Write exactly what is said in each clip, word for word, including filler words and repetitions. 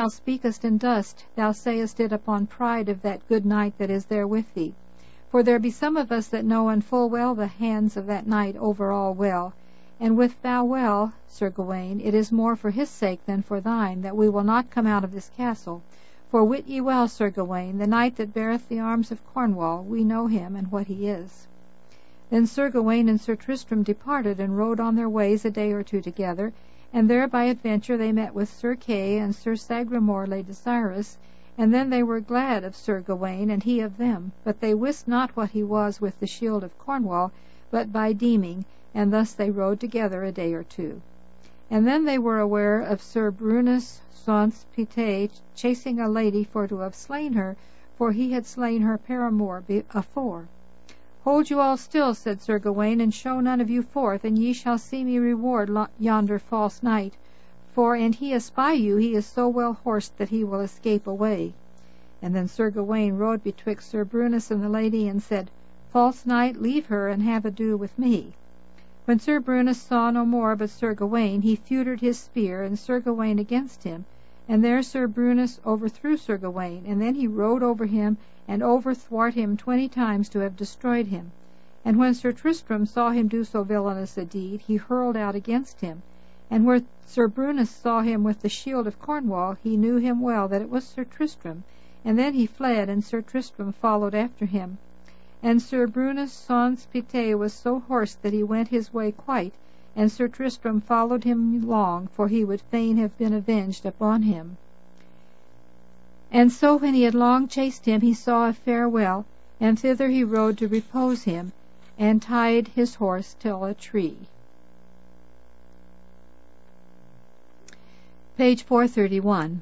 thou speakest in dust, thou sayest it upon pride of that good knight that is there with thee. For there be some of us that know in full well the hands of that knight over all well. And wit thou well, Sir Gawaine, it is more for his sake than for thine, that we will not come out of this castle. For wit ye well, Sir Gawaine, the knight that beareth the arms of Cornwall, we know him and what he is. Then Sir Gawaine and Sir Tristram departed, and rode on their ways a day or two together, and there by adventure they met with Sir Kay and Sir Sagramore le Desirous, and then they were glad of Sir Gawaine, and he of them, but they wist not what he was with the shield of Cornwall, but by deeming, and thus they rode together a day or two. And then they were aware of Sir Brunus Saunce Pité chasing a lady for to have slain her, for he had slain her paramour afore. Hold you all still, said Sir Gawaine, and show none of you forth, and ye shall see me reward yonder false knight. For and he espy you, he is so well horsed that he will escape away. And then Sir Gawaine rode betwixt Sir Brunus and the lady, and said, False knight, leave her, and have ado with me. When Sir Brunus saw no more but Sir Gawaine, he feutred his spear, and Sir Gawaine against him. And there Sir Brunus overthrew Sir Gawaine, and then he rode over him, and overthwart him twenty times to have destroyed him. And when Sir Tristram saw him do so villainous a deed, he hurled out against him. And where Sir Brunus saw him with the shield of Cornwall, he knew him well that it was Sir Tristram, and then he fled, and Sir Tristram followed after him. And Sir Brunus Saunce Pité was so horsed that he went his way quite, and Sir Tristram followed him long, for he would fain have been avenged upon him. And so when he had long chased him, he saw a fair well, and thither he rode to repose him, and tied his horse till a tree. Page four thirty-one.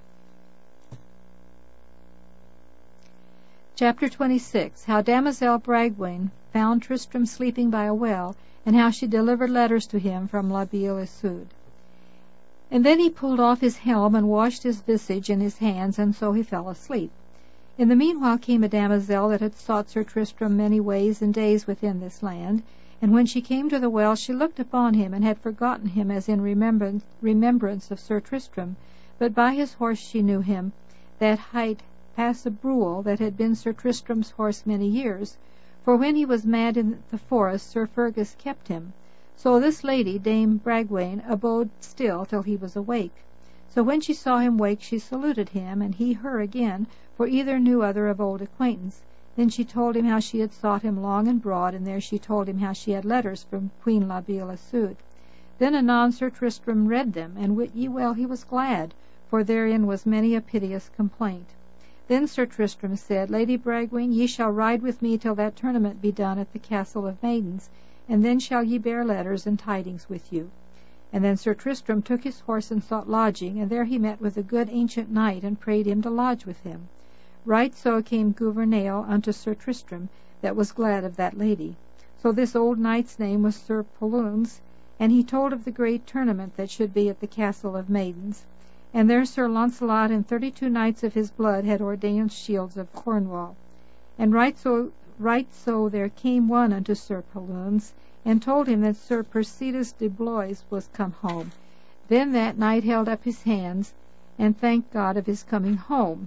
Chapter twenty-six. How Damosel Bragwaine found Tristram sleeping by a well, and how she delivered letters to him from La Beale Isoud. And then he pulled off his helm, and washed his visage and his hands, and so he fell asleep. In the meanwhile came a damosel that had sought Sir Tristram many ways and days within this land, and when she came to the well, she looked upon him, and had forgotten him as in remembrance, remembrance of Sir Tristram, but by his horse she knew him, that hight Passabruel, that had been Sir Tristram's horse many years, for when he was mad in the forest, Sir Fergus kept him. So this lady, Dame Bragwaine, abode still till he was awake. So when she saw him wake, she saluted him, and he her again, for either knew other of old acquaintance. Then she told him how she had sought him long and broad, and there she told him how she had letters from Queen La Beale Isoud. Then anon Sir Tristram read them, and wit ye well he was glad, for therein was many a piteous complaint. Then Sir Tristram said, Lady Bragwaine, ye shall ride with me till that tournament be done at the Castle of Maidens, and then shall ye bear letters and tidings with you. And then Sir Tristram took his horse and sought lodging, and there he met with a good ancient knight, and prayed him to lodge with him. Right so came Gouvernail unto Sir Tristram, that was glad of that lady. So this old knight's name was Sir Poloons, and he told of the great tournament that should be at the Castle of Maidens. And there Sir Launcelot and thirty-two knights of his blood had ordained shields of Cornwall. And right so right so there came one unto Sir Poloons, and told him that Sir Persides de Blois was come home. Then that knight held up his hands, and thanked God of his coming home.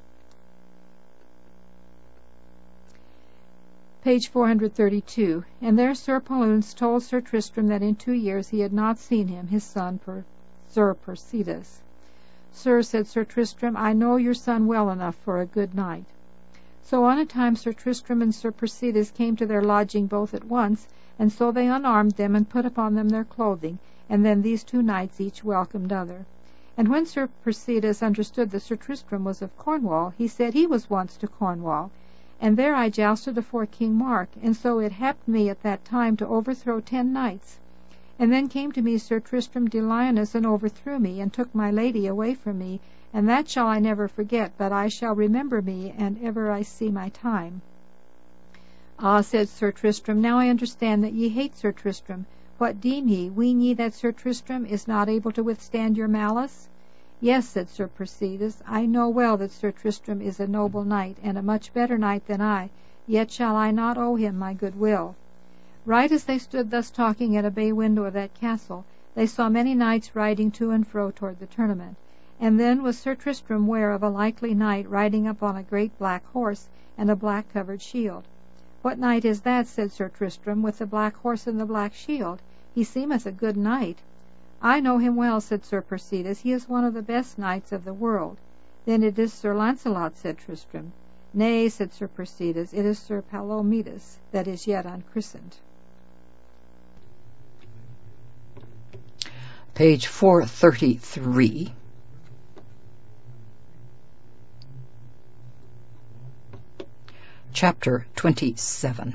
Page four thirty-two. And there Sir Poloons told Sir Tristram that in two years he had not seen him, his son, per Sir Persides. Sir, said Sir Tristram, I know your son well enough for a good knight. So on a time Sir Tristram and Sir Persides came to their lodging both at once, and so they unarmed them and put upon them their clothing, and then these two knights each welcomed other. And when Sir Persides understood that Sir Tristram was of Cornwall, he said he was once to Cornwall, and there I jousted afore King Mark, and so it happed me at that time to overthrow ten knights. And then came to me Sir Tristram de Liones, and overthrew me, and took my lady away from me, and that shall I never forget, but I shall remember me, and ever I see my time. Ah, said Sir Tristram, now I understand that ye hate Sir Tristram. What deem ye? Ween ye that Sir Tristram is not able to withstand your malice? Yes, said Sir Persides, I know well that Sir Tristram is a noble knight, and a much better knight than I, yet shall I not owe him my good will. Right as they stood thus talking at a bay window of that castle, they saw many knights riding to and fro toward the tournament. And then was Sir Tristram ware of a likely knight riding upon a great black horse, and a black covered shield. What knight is that, said Sir Tristram, with the black horse and the black shield? He seemeth a good knight. I know him well, said Sir Persides. He is one of the best knights of the world. Then it is Sir Launcelot, said Tristram. Nay, said Sir Persides, it is Sir Palomides that is yet unchristened. Page four thirty-three. Chapter twenty-seven.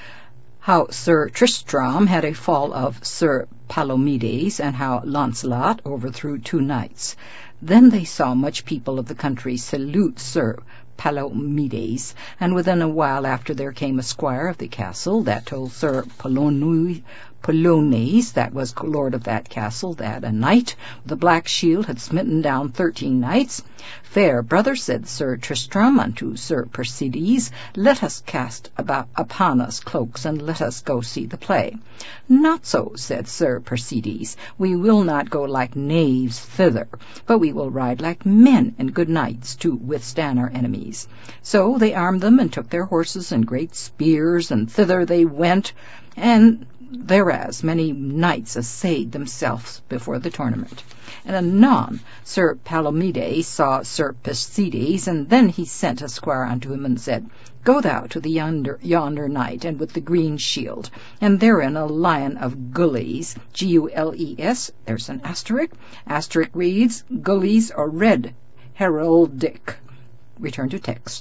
How Sir Tristram had a fall of Sir Palomides, and how Launcelot overthrew two knights. Then they saw much people of the country salute Sir Palomides, and within a while after there came a squire of the castle that told Sir Palomides, Polones, that was lord of that castle, that a knight with a black shield had smitten down thirteen knights. Fair brother, said Sir Tristram unto Sir Persides, let us cast about upon us cloaks, and let us go see the play. Not so, said Sir Persides, we will not go like knaves thither, but we will ride like men and good knights to withstand our enemies. So they armed them, and took their horses and great spears, and thither they went, and thereas many knights assayed themselves before the tournament. And anon Sir Palomides saw Sir Persides, and then he sent a squire unto him, and said, Go thou to the yonder, yonder knight, and with the green shield, and therein a lion of gules, G U L E S, there's an asterisk, asterisk reads, gules or red heraldic. Return to text.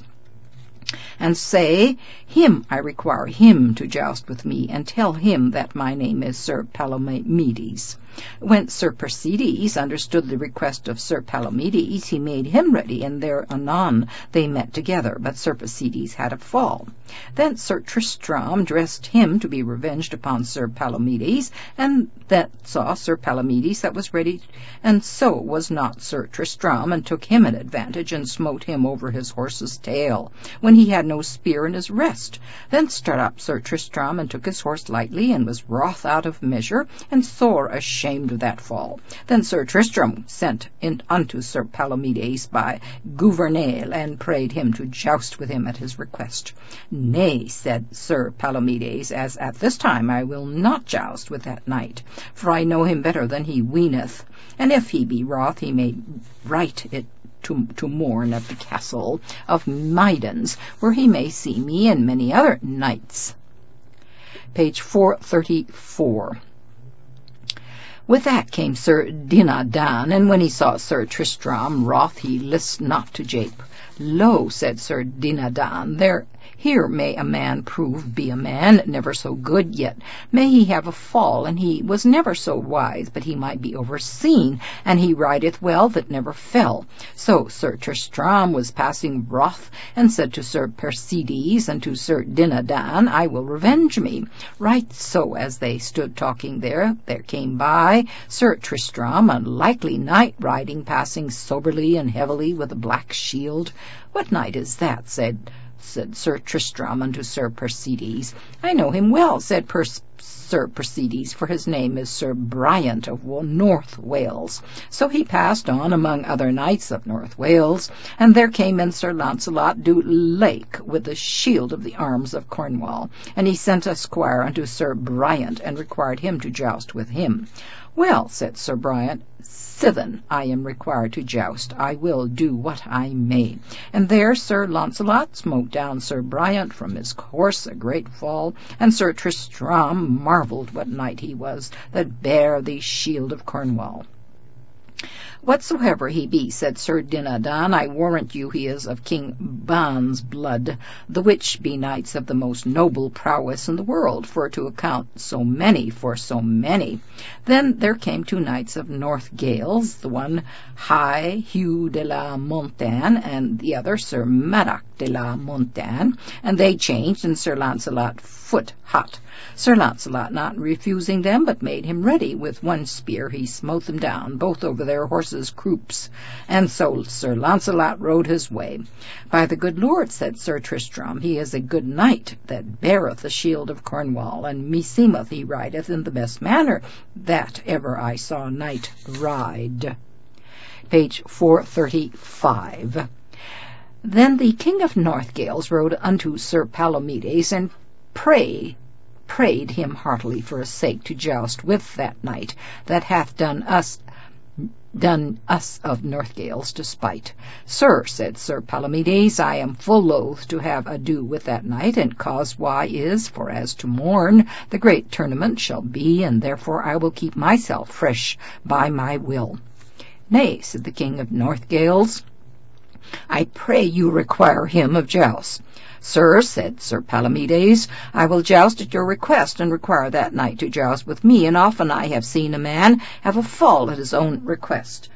And say, him I require him to joust with me, and tell him that my name is Sir Palomides. When Sir Persides understood the request of Sir Palomides, he made him ready, and there anon they met together, but Sir Persides had a fall. Then Sir Tristram dressed him to be revenged upon Sir Palomides, and that saw Sir Palomides that was ready, and so was not Sir Tristram, and took him an advantage, and smote him over his horse's tail, when he had no spear in his rest. Then stood up Sir Tristram, and took his horse lightly, and was wroth out of measure, and sore ashamed of that fall. Then Sir Tristram sent in unto Sir Palomides by Gouvernail, and prayed him to joust with him at his request. Nay, said Sir Palomides, as at this time I will not joust with that knight, for I know him better than he weeneth, and if he be wroth, he may write it To, to mourn at the castle of Maidens, where he may see me and many other knights. Page four thirty-four. With that came Sir Dinadan, and when he saw Sir Tristram wroth, he list not to jape. Lo, said Sir Dinadan, there here may a man prove be a man, never so good, yet may he have a fall, and he was never so wise, but he might be overseen, and he rideth well that never fell. So Sir Tristram was passing wroth, and said to Sir Persides and to Sir Dinadan, I will revenge me. Right so as they stood talking there, there came by Sir Tristram, a likely knight, riding passing soberly and heavily with a black shield. What knight is that? said said Sir Tristram unto Sir Persides. I know him well, said per Sir Persides, for his name is Sir Bryant of North Wales. So he passed on among other knights of North Wales, and there came in Sir Launcelot du Lake with the shield of the arms of Cornwall, and he sent a squire unto Sir Bryant, and required him to joust with him. Well, said Sir Bryant, sithen I am required to joust, I will do what I may. And there Sir Launcelot smote down Sir Bryant from his horse a great fall, and Sir Tristram marvelled what knight he was that bare the shield of Cornwall. Whatsoever he be, said Sir Dinadan, I warrant you he is of King Ban's blood, the which be knights of the most noble prowess in the world, for to account so many for so many. Then there came two knights of North Gales, the one High Hugh de la Montagne, and the other Sir Maddox de la Montagne, and they changed, and Sir Launcelot foot hot. Sir Launcelot not refusing them, but made him ready. With one spear he smote them down, both over their horses' croups. And so Sir Launcelot rode his way. By the good Lord, said Sir Tristram, he is a good knight that beareth the shield of Cornwall, and meseemeth he rideth in the best manner that ever I saw knight ride. page four thirty-five. Then the king of Northgales rode unto Sir Palomides, and prayed, prayed him heartily for a sake to joust with that knight that hath done us done us of Northgales despite. Sir, said Sir Palomides, I am full loath to have ado with that knight, and cause why is, for as to morn the great tournament shall be, and therefore I will keep myself fresh by my will. Nay, said the king of Northgales, I pray you require him of joust. Sir, said Sir Palomides, I will joust at your request, and require that knight to joust with me, and often I have seen a man have a fall at his own request.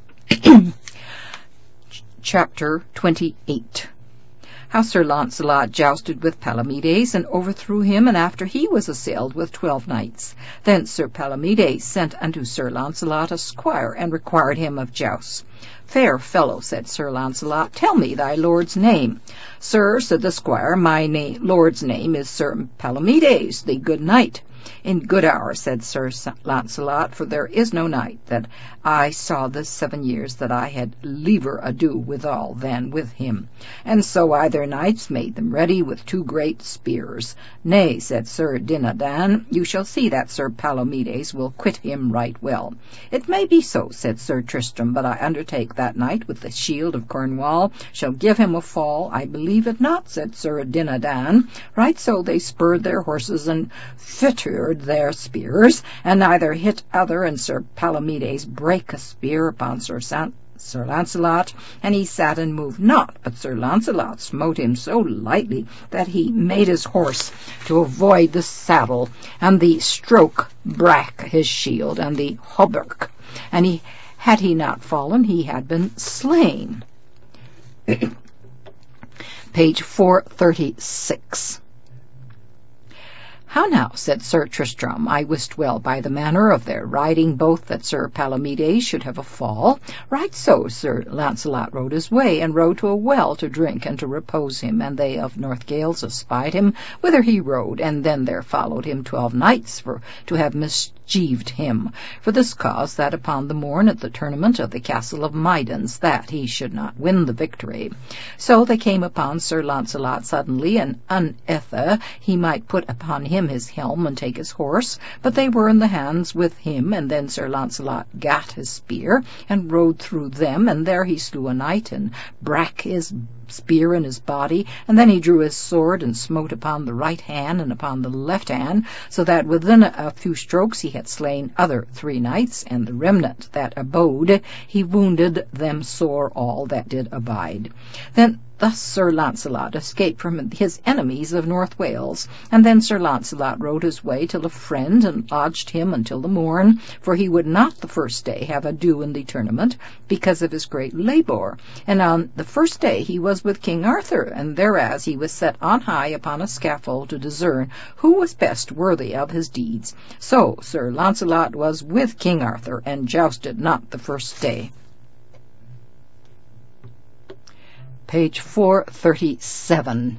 Chapter twenty-eight. How Sir Launcelot jousted with Palomides, and overthrew him, and after he was assailed with twelve knights. Then Sir Palomides sent unto Sir Launcelot a squire, and required him of jousts. Fair fellow, said Sir Launcelot, tell me thy lord's name. Sir, said the squire, my na- lord's name is Sir Palomides, the good knight. In good hour, said Sir Launcelot, for there is no knight that I saw this seven years that I had liever ado withal than with him. And so either knights made them ready with two great spears. Nay, said Sir Dinadan, you shall see that Sir Palomides will quit him right well. It may be so, said Sir Tristram, but I undertake that knight with the shield of Cornwall shall give him a fall. I believe it not, said Sir Dinadan. Right so they spurred their horses and fittered their spears, and neither hit other, and Sir Palomides brake a spear upon Sir San- Sir Launcelot, and he sat and moved not, but Sir Launcelot smote him so lightly that he made his horse to avoid the saddle, and the stroke brak his shield and the hauberk, and he had he not fallen, he had been slain. Page four thirty-six. How now, said Sir Tristram, I wist well by the manner of their riding both that Sir Palomides should have a fall. Right so Sir Launcelot rode his way, and rode to a well to drink and to repose him, and they of Northgales espied him whither he rode, and then there followed him twelve knights for to have mischieved him, for this cause that upon the morn at the tournament of the castle of Midons that he should not win the victory. So they came upon Sir Launcelot suddenly, and unnethe he might put upon him his helm and take his horse, but they were in the hands with him, and then Sir Launcelot gat his spear, and rode through them, and there he slew a knight, and brak his spear in his body, and then he drew his sword, and smote upon the right hand and upon the left hand, so that within a few strokes he had slain other three knights, and the remnant that abode he wounded them sore all that did abide. Then thus Sir Launcelot escaped from his enemies of North Wales, and then Sir Launcelot rode his way till a friend, and lodged him until the morn, for he would not the first day have ado in the tournament, because of his great labour. And on the first day he was with King Arthur, and thereas he was set on high upon a scaffold to discern who was best worthy of his deeds. So Sir Launcelot was with King Arthur, and jousted not the first day. Page four thirty-seven.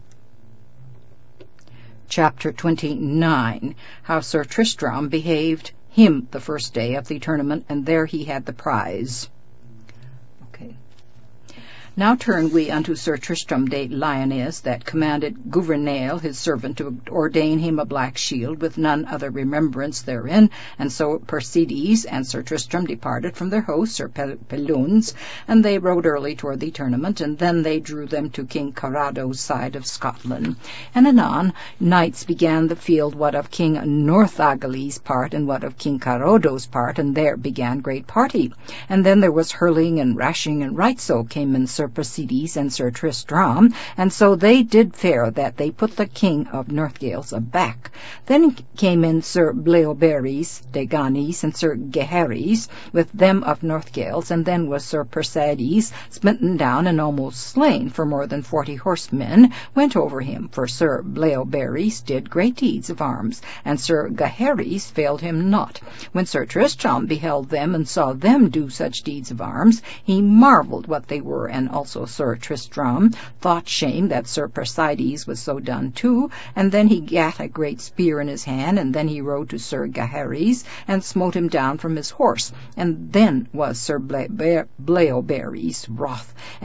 Chapter twenty-nine. How Sir Tristram behaved him the first day of the tournament, and there he had the prize. Okay. Now turn we unto Sir Tristram de Lyonesse, that commanded Gouvernail his servant to ordain him a black shield, with none other remembrance therein. And so Persides and Sir Tristram departed from their host, Sir Peluns, and they rode early toward the tournament, and then they drew them to King Carado's side of Scotland. And anon knights began the field, what of King Northogilly's part, and what of King Carado's part, and there began great party. And then there was hurling and rashing, and right so came in Sir Persides and Sir Tristram, and so they did fare that they put the King of Northgales aback. Then came in Sir Bleoberis de Ganis and Sir Gaheris with them of Northgales, and then was Sir Persides smitten down and almost slain, for more than forty horsemen went over him, for Sir Bleoberis did great deeds of arms, and Sir Gaheris failed him not. When Sir Tristram beheld them and saw them do such deeds of arms, he marvelled what they were, and also Sir Tristram, thought shame that Sir Persides was so done too, and then he gat a great spear in his hand, and then he rode to Sir Gaheris, and smote him down from his horse, and then was Sir Bleoberis wroth,